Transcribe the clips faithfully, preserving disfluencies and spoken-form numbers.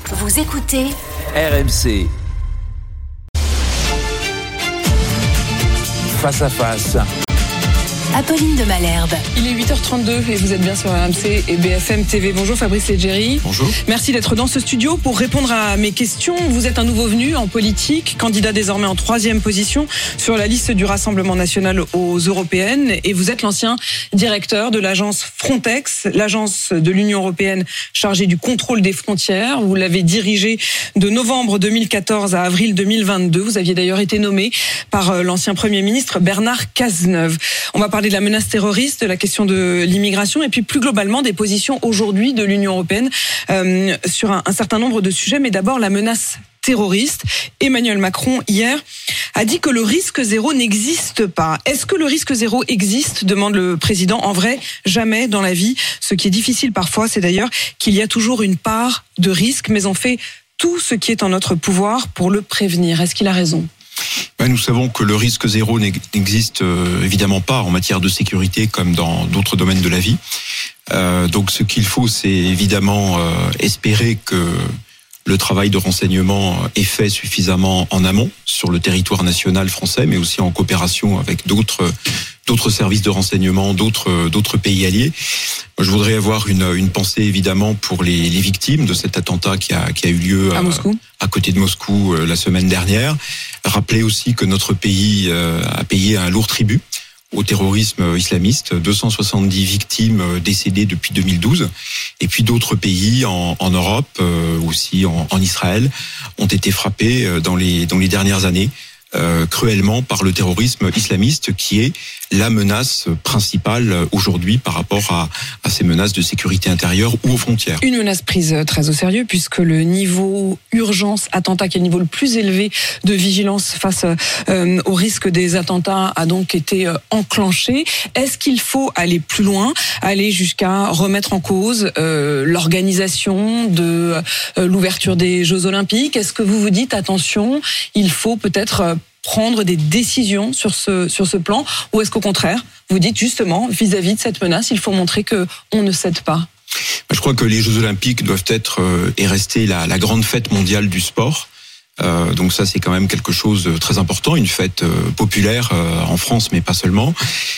Vous écoutez R M C. Face à face. Apolline de Malherbe. Il est huit heures trente-deux et vous êtes bien sur R M C et B F M T V. Bonjour Fabrice Leggeri. Bonjour. Merci d'être dans ce studio pour répondre à mes questions. Vous êtes un nouveau venu en politique, candidat désormais en troisième position sur la liste du Rassemblement national aux européennes, et vous êtes l'ancien directeur de l'agence Frontex, l'agence de l'Union européenne chargée du contrôle des frontières. Vous l'avez dirigée de novembre deux mille quatorze à avril deux mille vingt-deux. Vous aviez d'ailleurs été nommé par l'ancien Premier ministre Bernard Cazeneuve. On va parler de la menace terroriste, de la question de l'immigration et puis plus globalement des positions aujourd'hui de l'Union européenne euh, sur un, un certain nombre de sujets. Mais d'abord la menace terroriste. Emmanuel Macron hier a dit que le risque zéro n'existe pas. Est-ce que le risque zéro existe ? Demande le président. En vrai, jamais dans la vie. Ce qui est difficile parfois, c'est d'ailleurs qu'il y a toujours une part de risque, mais on fait tout ce qui est en notre pouvoir pour le prévenir. Est-ce qu'il a raison ? Ben, nous savons que le risque zéro n'existe euh, évidemment pas en matière de sécurité comme dans d'autres domaines de la vie. Euh, donc ce qu'il faut, c'est évidemment euh, espérer que le travail de renseignement est fait suffisamment en amont sur le territoire national français, mais aussi en coopération avec d'autres d'autres services de renseignement, d'autres d'autres pays alliés. Je voudrais avoir une une pensée évidemment pour les les victimes de cet attentat qui a qui a eu lieu à, à Moscou, à côté de Moscou euh, la semaine dernière. Rappeler aussi que notre pays euh, a payé un lourd tribut au terrorisme islamiste, deux cent soixante-dix victimes décédées depuis deux mille douze, et puis d'autres pays en, en Europe, euh, aussi en, en Israël, ont été frappés dans les dans les dernières années euh, cruellement par le terrorisme islamiste, qui est la menace principale aujourd'hui par rapport à, à ces menaces de sécurité intérieure ou aux frontières. Une menace prise très au sérieux puisque le niveau urgence attentat, qui est le niveau le plus élevé de vigilance face euh, au risque des attentats, a donc été euh, enclenché. Est-ce qu'il faut aller plus loin, aller jusqu'à remettre en cause euh, l'organisation de euh, l'ouverture des Jeux Olympiques ? Est-ce que vous vous dites attention, il faut peut-être euh, prendre des décisions sur ce sur ce plan, ou est-ce qu'au contraire, vous dites justement, vis-à-vis de cette menace, il faut montrer que on ne cède pas ? Je crois que les Jeux Olympiques doivent être euh, et rester la, la grande fête mondiale du sport. Euh, donc ça, c'est quand même quelque chose de très important, une fête euh, populaire euh, en France, mais pas seulement.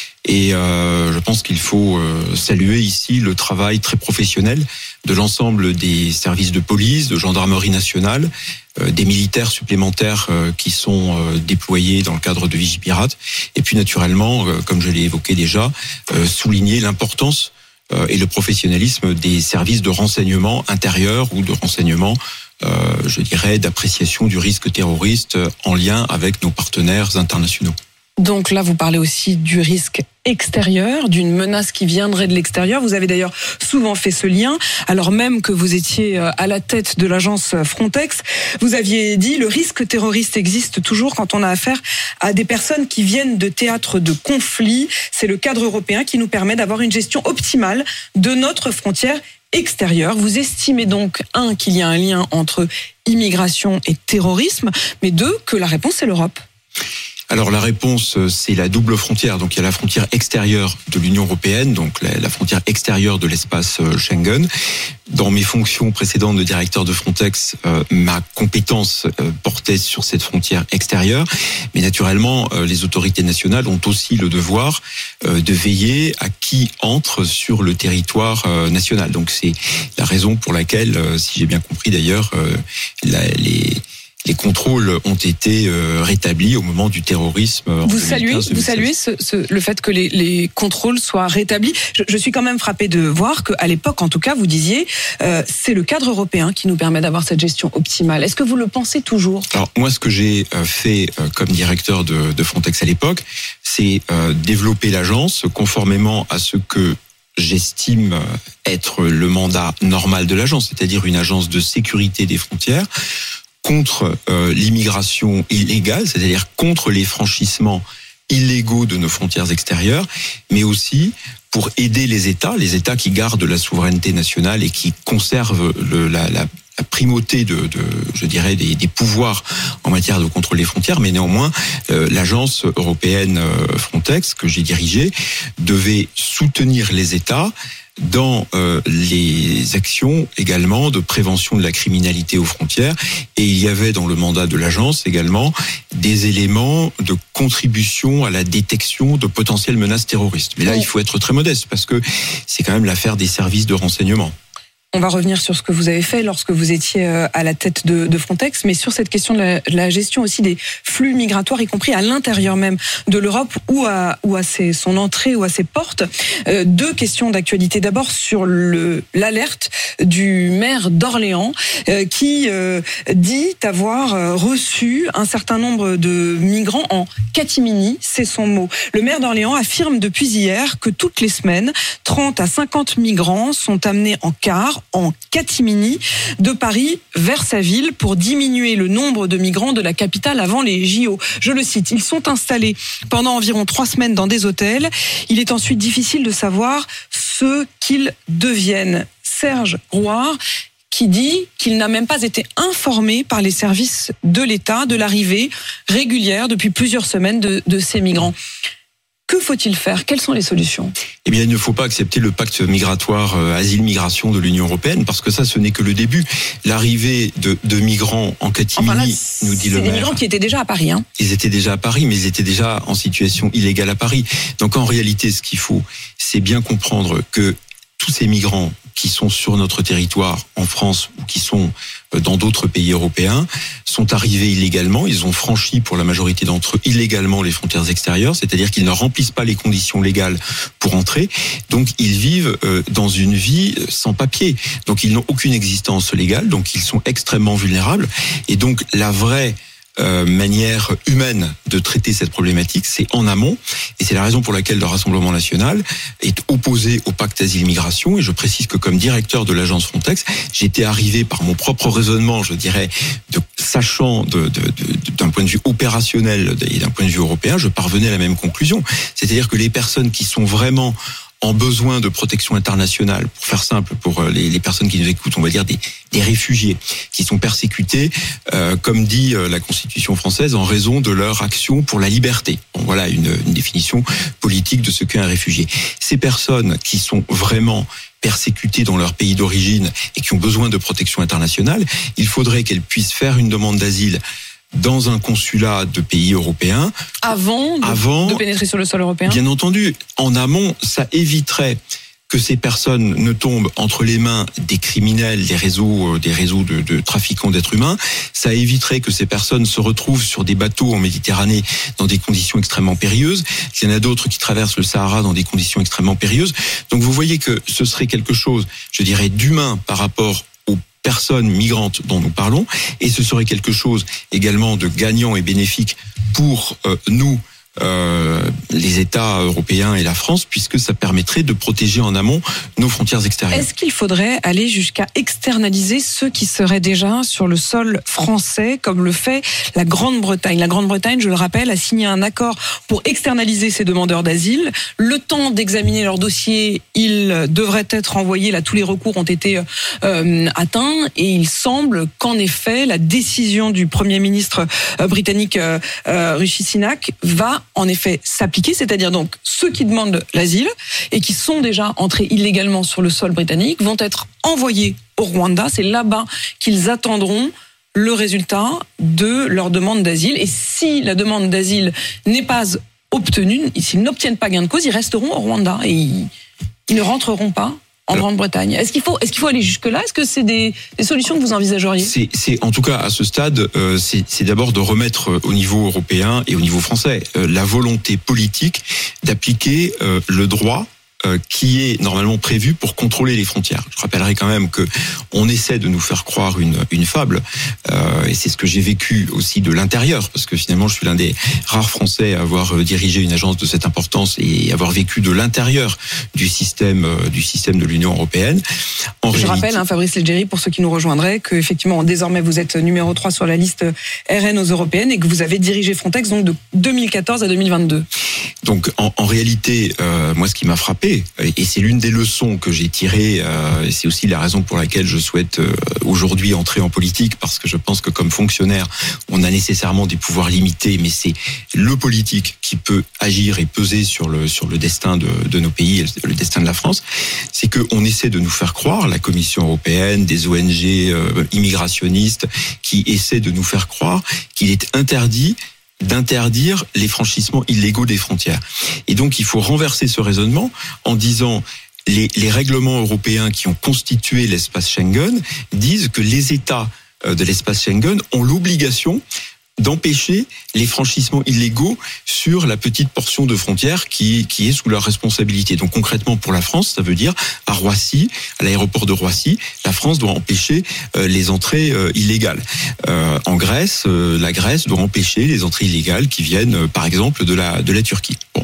Et euh, je pense qu'il faut euh, saluer ici le travail très professionnel de l'ensemble des services de police, de gendarmerie nationale, euh, des militaires supplémentaires euh, qui sont euh, déployés dans le cadre de Vigipirate. Et puis naturellement, euh, comme je l'ai évoqué déjà, euh, souligner l'importance euh, et le professionnalisme des services de renseignement intérieur ou de renseignement, euh, je dirais, d'appréciation du risque terroriste en lien avec nos partenaires internationaux. Donc là, vous parlez aussi du risque extérieur, d'une menace qui viendrait de l'extérieur. Vous avez d'ailleurs souvent fait ce lien, alors même que vous étiez à la tête de l'agence Frontex. Vous aviez dit le risque terroriste existe toujours quand on a affaire à des personnes qui viennent de théâtres de conflits. C'est le cadre européen qui nous permet d'avoir une gestion optimale de notre frontière extérieure. Vous estimez donc, un, qu'il y a un lien entre immigration et terrorisme, mais deux, que la réponse est l'Europe. Alors la réponse, c'est la double frontière. Donc il y a la frontière extérieure de l'Union européenne, donc la, la frontière extérieure de l'espace Schengen. Dans mes fonctions précédentes de directeur de Frontex, euh, ma compétence euh, portait sur cette frontière extérieure. Mais naturellement, euh, les autorités nationales ont aussi le devoir euh, de veiller à qui entre sur le territoire euh, national. Donc c'est la raison pour laquelle, euh, si j'ai bien compris d'ailleurs, euh, la, les... Les contrôles ont été euh, rétablis au moment du terrorisme. Vous saluez, vous saluez ce, ce, le fait que les, les contrôles soient rétablis. Je, je suis quand même frappée de voir qu'à l'époque, en tout cas, vous disiez, euh, c'est le cadre européen qui nous permet d'avoir cette gestion optimale. Est-ce que vous le pensez toujours ? Alors moi, ce que j'ai fait euh, comme directeur de, de Frontex à l'époque, c'est euh, développer l'agence conformément à ce que j'estime être le mandat normal de l'agence, c'est-à-dire une agence de sécurité des frontières, contre euh, l'immigration illégale, c'est-à-dire contre les franchissements illégaux de nos frontières extérieures, mais aussi pour aider les États, les États qui gardent la souveraineté nationale et qui conservent le, la, la, la primauté de, de, je dirais, des, des pouvoirs en matière de contrôle des frontières, mais néanmoins, euh, l'agence européenne euh, Frontex, que j'ai dirigée, devait soutenir les États dans euh, les actions également de prévention de la criminalité aux frontières. Et il y avait dans le mandat de l'agence également des éléments de contribution à la détection de potentielles menaces terroristes. Mais là, il faut être très modeste parce que c'est quand même l'affaire des services de renseignement. On va revenir sur ce que vous avez fait lorsque vous étiez à la tête de, de Frontex, mais sur cette question de la, de la gestion aussi des flux migratoires, y compris à l'intérieur même de l'Europe ou à, ou à ses, son entrée ou à ses portes. Euh, deux questions d'actualité. D'abord sur le, l'alerte du maire d'Orléans euh, qui euh, dit avoir reçu un certain nombre de migrants en catimini, c'est son mot. Le maire d'Orléans affirme depuis hier que toutes les semaines, trente à cinquante migrants sont amenés en car en catimini de Paris vers sa ville pour diminuer le nombre de migrants de la capitale avant les J O. Je le cite, ils sont installés pendant environ trois semaines dans des hôtels. Il est ensuite difficile de savoir ce qu'ils deviennent. Serge Rouard qui dit qu'il n'a même pas été informé par les services de l'État de l'arrivée régulière depuis plusieurs semaines de, de ces migrants. Que faut-il faire ? Quelles sont les solutions ? Eh bien, il ne faut pas accepter le pacte migratoire euh, asile-migration de l'Union européenne, parce que ça, ce n'est que le début. L'arrivée de, de migrants en catimini, enfin là, nous dit le maire. C'est des migrants qui étaient déjà à Paris. Hein. Ils étaient déjà à Paris, mais ils étaient déjà en situation illégale à Paris. Donc, en réalité, ce qu'il faut, c'est bien comprendre que tous ces migrants qui sont sur notre territoire en France ou qui sont dans d'autres pays européens sont arrivés illégalement. Ils ont franchi pour la majorité d'entre eux illégalement les frontières extérieures, c'est-à-dire qu'ils ne remplissent pas les conditions légales pour entrer. Donc ils vivent dans une vie sans papier. Donc ils n'ont aucune existence légale. Donc ils sont extrêmement vulnérables. Et donc la vraie Euh, manière humaine de traiter cette problématique, c'est en amont, et c'est la raison pour laquelle le Rassemblement national est opposé au pacte asile-migration. Et je précise que comme directeur de l'agence Frontex, j'étais arrivé par mon propre raisonnement, je dirais, de sachant de, de, de, d'un point de vue opérationnel et d'un point de vue européen, je parvenais à la même conclusion. C'est-à-dire que les personnes qui sont vraiment en besoin de protection internationale, pour faire simple, pour les, les personnes qui nous écoutent, on va dire des, des réfugiés qui sont persécutés, euh, comme dit la Constitution française, en raison de leur action pour la liberté. Bon, voilà une, une définition politique de ce qu'est un réfugié. Ces personnes qui sont vraiment persécutées dans leur pays d'origine et qui ont besoin de protection internationale, il faudrait qu'elles puissent faire une demande d'asile dans un consulat de pays européen avant de, avant de pénétrer sur le sol européen. Bien entendu, en amont, ça éviterait que ces personnes ne tombent entre les mains des criminels, des réseaux, des réseaux de, de trafiquants d'êtres humains. Ça éviterait que ces personnes se retrouvent sur des bateaux en Méditerranée dans des conditions extrêmement périlleuses. Il y en a d'autres qui traversent le Sahara dans des conditions extrêmement périlleuses. Donc vous voyez que ce serait quelque chose, je dirais, d'humain par rapport personnes migrantes dont nous parlons, et ce serait quelque chose également de gagnant et bénéfique pour euh, nous, euh, les États européens et la France, puisque ça permettrait de protéger en amont nos frontières extérieures. Est-ce qu'il faudrait aller jusqu'à externaliser ceux qui seraient déjà sur le sol français, comme le fait la Grande-Bretagne ? La Grande-Bretagne, je le rappelle, a signé un accord pour externaliser ces demandeurs d'asile. Le temps d'examiner leur dossier, ils devraient être envoyés. Là, tous les recours ont été euh, atteints, et il semble qu'en effet, la décision du Premier ministre euh, britannique euh, euh, Rishi Sunak va en effet s'appliquer, c'est-à-dire donc ceux qui demandent l'asile et qui sont déjà entrés illégalement sur le sol britannique vont être envoyés au Rwanda. C'est là-bas qu'ils attendront le résultat de leur demande d'asile. Et si la demande d'asile n'est pas obtenue, s'ils n'obtiennent pas gain de cause, ils resteront au Rwanda et ils, ils ne rentreront pas en Grande-Bretagne. Est-ce qu'il faut, est-ce qu'il faut aller jusque-là ? Est-ce que c'est des, des solutions que vous envisageriez ? C'est, c'est en tout cas à ce stade, euh, c'est, c'est d'abord de remettre au niveau européen et au niveau français euh, la volonté politique d'appliquer euh, le droit euh, qui est normalement prévu pour contrôler les frontières. Je rappellerai quand même que on essaie de nous faire croire une une fable, euh, et c'est ce que j'ai vécu aussi de l'intérieur, parce que finalement je suis l'un des rares Français à avoir dirigé une agence de cette importance et avoir vécu de l'intérieur du système euh, du système de l'Union européenne. En je réalité... rappelle, hein, Fabrice Leggeri, pour ceux qui nous rejoindraient, que effectivement désormais vous êtes numéro trois sur la liste R N aux européennes et que vous avez dirigé Frontex donc de deux mille quatorze à deux mille vingt-deux. Donc en, en réalité, euh, moi ce qui m'a frappé, réalité, et c'est l'une des leçons que j'ai tirées, euh, et c'est aussi la raison pour laquelle je souhaite euh, aujourd'hui entrer en politique, parce que je pense que comme fonctionnaire, on a nécessairement des pouvoirs limités, mais c'est le politique qui peut agir et peser sur le sur le destin de, de nos pays, et le destin de la France. C'est que on essaie de nous faire croire, la Commission européenne, des O N G euh, immigrationnistes, qui essaient de nous faire croire qu'il est interdit d'interdire les franchissements illégaux des frontières. Et donc, il faut renverser ce raisonnement en disant les, les règlements européens qui ont constitué l'espace Schengen disent que les États de l'espace Schengen ont l'obligation d'empêcher les franchissements illégaux sur la petite portion de frontière qui, qui est sous leur responsabilité. Donc concrètement pour la France, ça veut dire à Roissy, à l'aéroport de Roissy, la France doit empêcher euh, les entrées euh, illégales. Euh, en Grèce, euh, la Grèce doit empêcher les entrées illégales qui viennent, euh, par exemple, de la de la Turquie. Bon.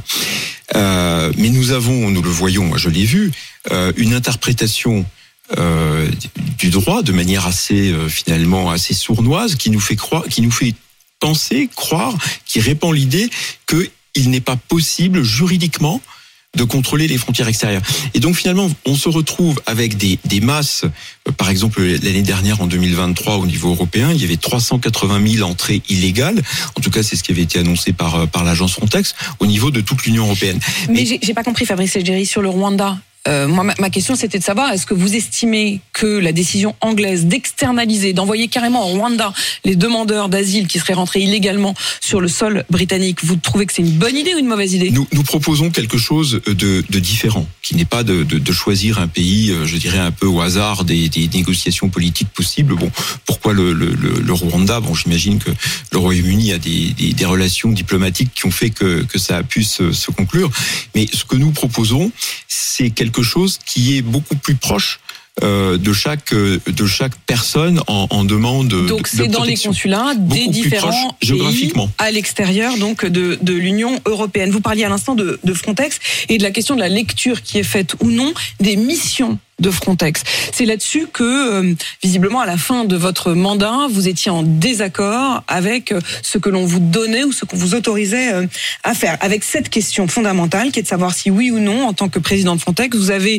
Euh, mais nous avons, nous le voyons, moi je l'ai vu, euh, une interprétation euh, du droit de manière assez euh, finalement assez sournoise qui nous fait croire, qui nous fait penser, croire, qui répand l'idée qu'il n'est pas possible juridiquement de contrôler les frontières extérieures. Et donc finalement, on se retrouve avec des, des masses, par exemple l'année dernière, en deux mille vingt-trois, au niveau européen, il y avait trois cent quatre-vingt mille entrées illégales, en tout cas c'est ce qui avait été annoncé par, par l'agence Frontex, au niveau de toute l'Union européenne. Mais Et... j'ai, j'ai pas compris, Fabrice Leggeri, sur le Rwanda. Euh, moi, ma, ma question, c'était de savoir, est-ce que vous estimez que la décision anglaise d'externaliser, d'envoyer carrément au Rwanda les demandeurs d'asile qui seraient rentrés illégalement sur le sol britannique, vous trouvez que c'est une bonne idée ou une mauvaise idée ? Nous, nous proposons quelque chose de, de différent, qui n'est pas de, de, de choisir un pays, je dirais un peu au hasard des, des négociations politiques possibles. Bon, pourquoi le, le, le, le Rwanda ? Bon, j'imagine que le Royaume-Uni a des, des, des relations diplomatiques qui ont fait que, que ça a pu se, se conclure. Mais ce que nous proposons, c'est quelque chose qui est beaucoup plus proche euh, de chaque de chaque personne en, en demande. Donc de, c'est de dans les consulats des différents pays à l'extérieur donc de de l'Union européenne. Vous parliez à l'instant de, de Frontex et de la question de la lecture qui est faite ou non des missions de Frontex. C'est là-dessus que, euh, visiblement, à la fin de votre mandat, vous étiez en désaccord avec ce que l'on vous donnait ou ce qu'on vous autorisait euh, à faire. Avec cette question fondamentale, qui est de savoir si oui ou non, en tant que président de Frontex, vous avez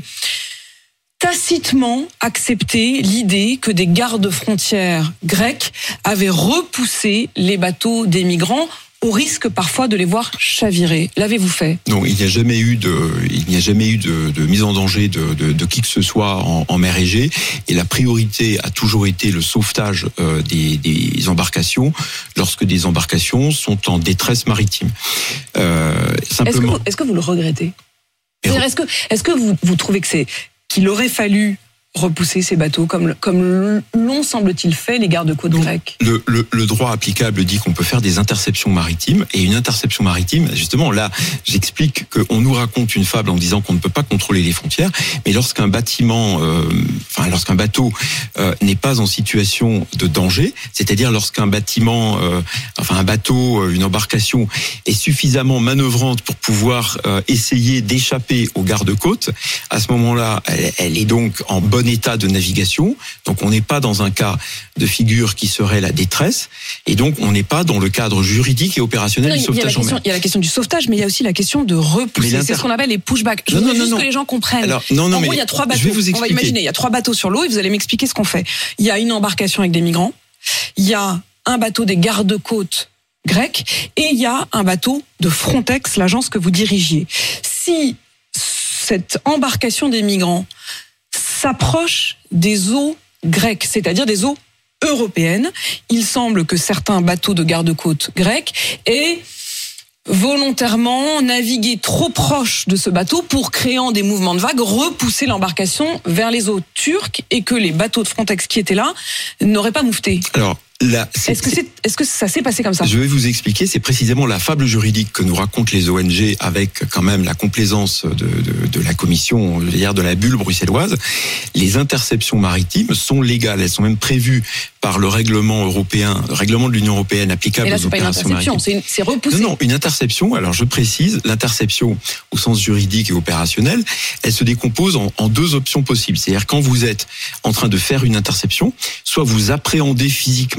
tacitement accepté l'idée que des gardes-frontières grecs avaient repoussé les bateaux des migrants au risque parfois de les voir chavirer. L'avez-vous fait ? Non, il n'y a jamais eu de, il n'y a jamais eu de, de mise en danger de, de, de qui que ce soit en, en mer Égée. Et la priorité a toujours été le sauvetage euh, des, des embarcations lorsque des embarcations sont en détresse maritime. Euh, simplement. Est-ce que vous, est-ce que vous le regrettez ? C'est-à-dire, est-ce que, est-ce que vous, vous trouvez que c'est qu'il aurait fallu repousser ces bateaux, comme, comme l'ont, semble-t-il, fait les gardes-côtes grecs. Le, le, le droit applicable dit qu'on peut faire des interceptions maritimes, et une interception maritime, justement, là, j'explique qu'on nous raconte une fable en disant qu'on ne peut pas contrôler les frontières, mais lorsqu'un bâtiment, euh, enfin, lorsqu'un bateau euh, n'est pas en situation de danger, c'est-à-dire lorsqu'un bâtiment, euh, enfin, un bateau, une embarcation est suffisamment manœuvrante pour pouvoir euh, essayer d'échapper aux gardes-côtes, à ce moment-là, elle, elle est donc en bonne état de navigation, donc on n'est pas dans un cas de figure qui serait la détresse, et donc on n'est pas dans le cadre juridique et opérationnel non, du sauvetage en mer. Il y a la question du sauvetage, mais il y a aussi la question de repousser. C'est ce qu'on appelle les pushbacks. Je veux juste non, que les gens comprennent. Alors, non, non, en gros, il y a trois bateaux. On va imaginer, il y a trois bateaux sur l'eau, et vous allez m'expliquer ce qu'on fait. Il y a une embarcation avec des migrants, il y a un bateau des gardes-côtes grecs, et il y a un bateau de Frontex, l'agence que vous dirigiez. Si cette embarcation des migrants s'approche des eaux grecques, c'est-à-dire des eaux européennes, il semble que certains bateaux de garde-côtes grecs aient volontairement navigué trop proche de ce bateau pour, créant des mouvements de vagues, repousser l'embarcation vers les eaux turques et que les bateaux de Frontex qui étaient là n'auraient pas moufté. Alors, Là, est-ce que c'est, est-ce que ça s'est passé comme ça ? Je vais vous expliquer. C'est précisément la fable juridique que nous racontent les O N G avec quand même la complaisance de, de, de la commission, hier de la bulle bruxelloise. Les interceptions maritimes sont légales. Elles sont même prévues par le règlement européen, le règlement de l'Union européenne applicable aux opérations maritimes. C'est, une, c'est repoussé. Non, non, une interception. Alors je précise, l'interception au sens juridique et opérationnel, elle se décompose en, en deux options possibles. C'est-à-dire quand vous êtes en train de faire une interception, soit vous appréhendez physiquement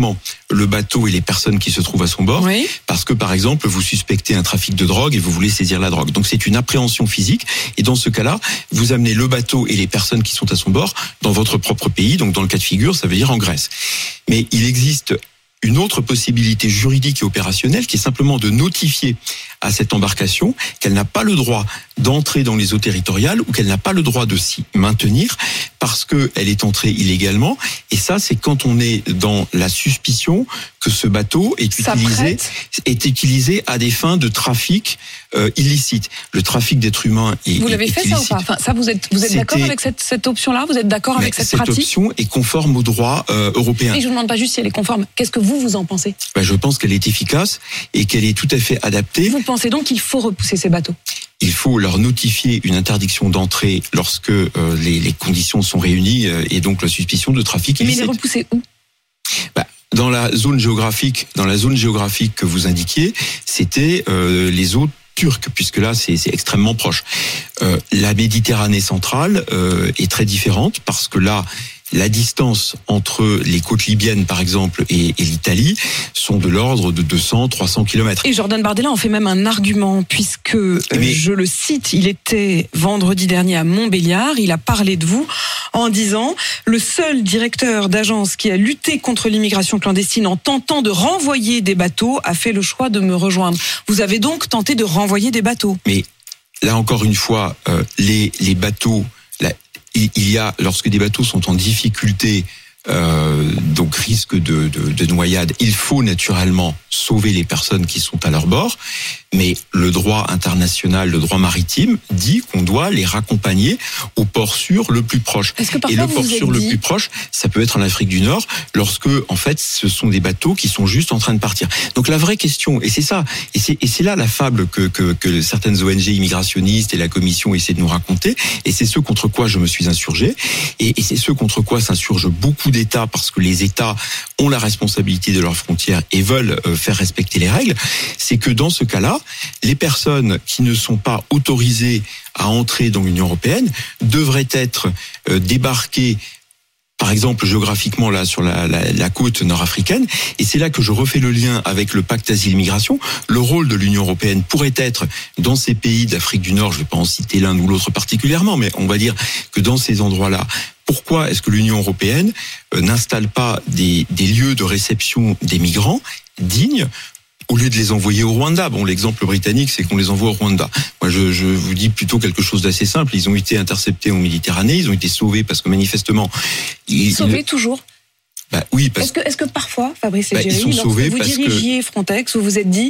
uniquement le bateau et les personnes qui se trouvent à son bord, Oui. parce que par exemple vous suspectez un trafic de drogue et vous voulez saisir la drogue. Donc c'est une appréhension physique, et dans ce cas-là, vous amenez le bateau et les personnes qui sont à son bord dans votre propre pays, donc dans le cas de figure, ça veut dire en Grèce. Mais il existe une autre possibilité juridique et opérationnelle qui est simplement de notifier à cette embarcation qu'elle n'a pas le droit d'entrer dans les eaux territoriales ou qu'elle n'a pas le droit de s'y maintenir parce qu'elle est entrée illégalement. Et ça, c'est quand on est dans la suspicion que ce bateau est utilisé, est utilisé à des fins de trafic euh, illicite. Le trafic d'êtres humains est Vous l'avez est fait illicite. ça ou pas? Enfin, ça, vous êtes, vous êtes C'était- d'accord avec cette, cette option-là? Vous êtes d'accord avec Mais cette, cette pratique? option est conforme au droit euh, européen. Et je vous demande pas juste si elle est conforme. Qu'est-ce que vous, vous en pensez? Ben, je pense qu'elle est efficace et qu'elle est tout à fait adaptée. Vous pensez donc qu'il faut repousser ces bateaux? Il faut leur notifier une interdiction d'entrée lorsque euh, les, les conditions sont réunies euh, et donc la suspicion de trafic Mais les illicite. repousser où? Ben, dans la zone géographique, dans la zone géographique que vous indiquiez, c'était euh, les eaux turques, puisque là c'est, c'est extrêmement proche. Euh, la Méditerranée centrale euh, est très différente parce que là, la distance entre les côtes libyennes, par exemple, et, et l'Italie sont de l'ordre de deux cents à trois cents kilomètres. Et Jordan Bardella en fait même un argument, puisque, euh, Mais- je le cite, il était vendredi dernier à Montbéliard, il a parlé de vous en disant « Le seul directeur d'agence qui a lutté contre l'immigration clandestine en tentant de renvoyer des bateaux a fait le choix de me rejoindre. » Vous avez donc tenté de renvoyer des bateaux? Mais là encore une fois, euh, les, les bateaux, là, il, il y a, lorsque des bateaux sont en difficulté, euh, donc risque de, de, de noyade, il faut naturellement sauver les personnes qui sont à leur bord, mais le droit international, le droit maritime dit qu'on doit les raccompagner au port sûr le plus proche. Est-ce que Et parfois le vous port vous êtes sûr le dit- plus proche, ça peut être en Afrique du Nord, lorsque en fait ce sont des bateaux qui sont juste en train de partir. Donc la vraie question, et c'est ça, et c'est, et c'est là la fable que, que, que certaines O N G immigrationnistes et la Commission essaient de nous raconter, et c'est ce contre quoi je me suis insurgé, et, et c'est ce contre quoi s'insurgent beaucoup d'États, parce que les États ont la responsabilité de leurs frontières et veulent euh, faire respecter les règles, c'est que dans ce cas-là, les personnes qui ne sont pas autorisées à entrer dans l'Union européenne devraient être euh, débarquées, par exemple géographiquement là sur la, la, la côte nord-africaine, et c'est là que je refais le lien avec le pacte asile-immigration. Le rôle de l'Union européenne pourrait être dans ces pays d'Afrique du Nord, je ne vais pas en citer l'un ou l'autre particulièrement, mais on va dire que dans ces endroits-là, pourquoi est-ce que l'Union européenne euh, n'installe pas des, des lieux de réception des migrants dignes au lieu de les envoyer au Rwanda? Bon, l'exemple britannique, c'est qu'on les envoie au Rwanda. Moi, je, je vous dis plutôt quelque chose d'assez simple. Ils ont été interceptés en Méditerranée, ils ont été sauvés parce que manifestement... Ils, Sauvés ils- toujours? bah oui, parce Est-ce que, est-ce que parfois, Fabrice Bah, ils Leggeri, sont lorsque sauvés vous parce que- dirigiez Frontex, vous vous êtes dit,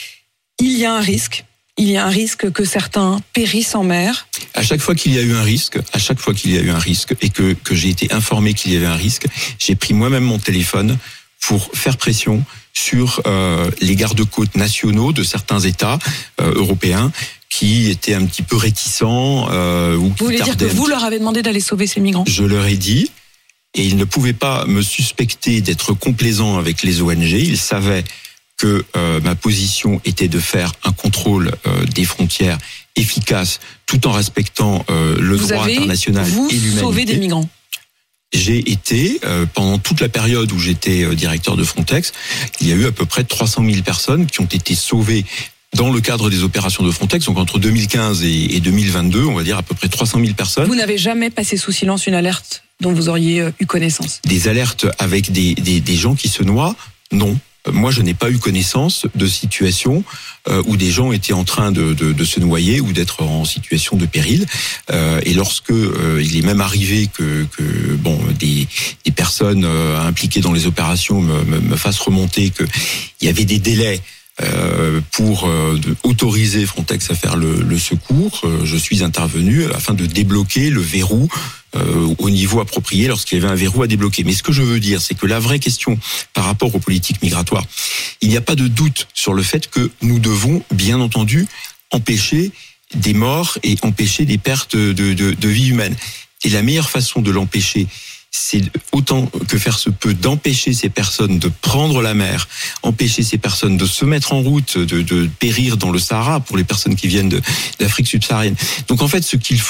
il y a un risque, il y a un risque que certains périssent en mer? à chaque fois qu'il y a eu un risque, à chaque fois qu'il y a eu un risque et que, que j'ai été informé qu'il y avait un risque, j'ai pris moi-même mon téléphone pour faire pression sur euh, les gardes-côtes nationaux de certains États euh, européens qui étaient un petit peu réticents euh, ou qui Vous voulez dire que tardaient un vous petit- leur avez demandé d'aller sauver ces migrants? Je leur ai dit, et ils ne pouvaient pas me suspecter d'être complaisant avec les O N G. Ils savaient que euh, ma position était de faire un contrôle euh, des frontières efficace, tout en respectant euh, le Vous droit avez, international vous, et l'humanité. sauvé des migrants? J'ai été, euh, pendant toute la période où j'étais euh, directeur de Frontex, il y a eu à peu près trois cent mille personnes qui ont été sauvées dans le cadre des opérations de Frontex. Donc entre deux mille quinze et, et deux mille vingt-deux, on va dire à peu près trois cent mille personnes. Vous n'avez jamais passé sous silence une alerte dont vous auriez euh, eu connaissance? Des alertes avec des, des, des gens qui se noient? Non. Euh, Moi, je n'ai pas eu connaissance de situations euh, où des gens étaient en train de, de, de se noyer ou d'être en situation de péril. Euh, et lorsque euh, il est même arrivé que, que bon, des, des personnes euh, impliquées dans les opérations me, me, me fassent remonter qu'il y avait des délais euh, pour euh, de autoriser Frontex à faire le, le secours, euh, je suis intervenu afin de débloquer le verrou euh, au niveau approprié lorsqu'il y avait un verrou à débloquer. Mais ce que je veux dire, c'est que la vraie question par rapport aux politiques migratoires, il n'y a pas de doute sur le fait que nous devons, bien entendu, empêcher des morts et empêcher des pertes de, de, de vie humaine. Et la meilleure façon de l'empêcher, c'est autant que faire se peut d'empêcher ces personnes de prendre la mer, empêcher ces personnes de se mettre en route, de, de périr dans le Sahara pour les personnes qui viennent de, d'Afrique subsaharienne. Donc en fait, ce qu'il faut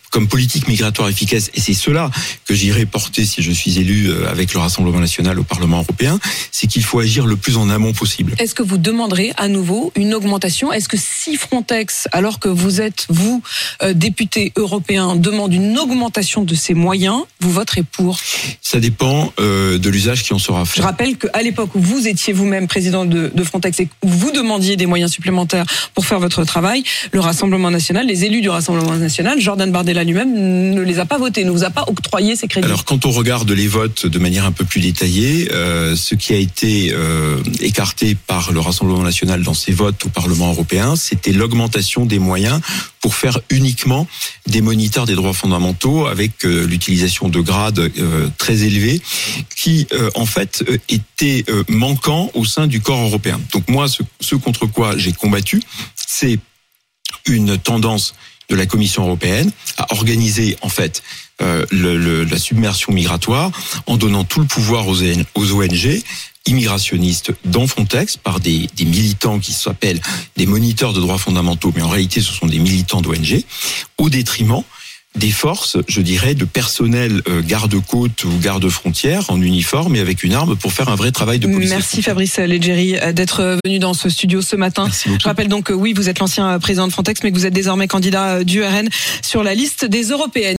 comme politique migratoire efficace, et c'est cela que j'irai porter si je suis élu avec le Rassemblement national au Parlement européen, c'est qu'il faut agir le plus en amont possible. Est-ce que vous demanderez à nouveau une augmentation ? Est-ce que si Frontex, alors que vous êtes, vous, euh, député européen, demande une augmentation de ses moyens, vous voterez pour ? Ça dépend euh, de l'usage qui en sera fait. Je rappelle qu'à l'époque où vous étiez vous-même président de, de Frontex et que vous demandiez des moyens supplémentaires pour faire votre travail, le Rassemblement national, les élus du Rassemblement national, Jordan Bardella lui-même ne les a pas votés, ne vous a pas octroyé ces crédits. Alors quand on regarde les votes de manière un peu plus détaillée, euh, ce qui a été euh, écarté par le Rassemblement national dans ses votes au Parlement européen, c'était l'augmentation des moyens pour faire uniquement des moniteurs des droits fondamentaux avec euh, l'utilisation de grades euh, très élevés qui euh, en fait euh, étaient euh, manquants au sein du corps européen. Donc moi, ce, ce contre quoi j'ai combattu, c'est une tendance de la Commission européenne à organiser en fait euh, le, le, la submersion migratoire en donnant tout le pouvoir aux, aux O N G immigrationnistes dans Frontex par des, des militants qui s'appellent des moniteurs de droits fondamentaux, mais en réalité ce sont des militants d'O N G, au détriment des forces, je dirais, de personnel euh, garde-côte ou garde-frontière en uniforme et avec une arme pour faire un vrai travail de police. Merci Fabrice Leggeri d'être venu dans ce studio ce matin. Je rappelle donc que oui, vous êtes l'ancien président de Frontex, mais que vous êtes désormais candidat du R N sur la liste des Européennes.